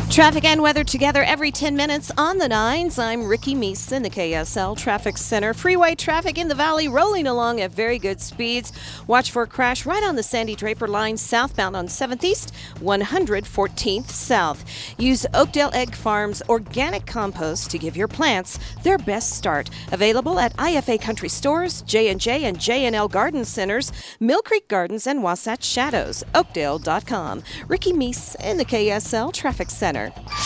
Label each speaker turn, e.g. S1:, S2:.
S1: Traffic and weather together every 10 minutes on the 9s. I'm Ricky Meese in the KSL Traffic Center. Freeway traffic in the valley rolling along at very good speeds. Watch for a crash right on the Sandy Draper line southbound on 7th East, 114th South. Use Oakdale Egg Farms organic compost to give your plants their best start. Available at IFA Country Stores, J&J and J&L Garden Centers, Mill Creek Gardens, and Wasatch Shadows. Oakdale.com. Ricky Meese in the KSL Traffic Center.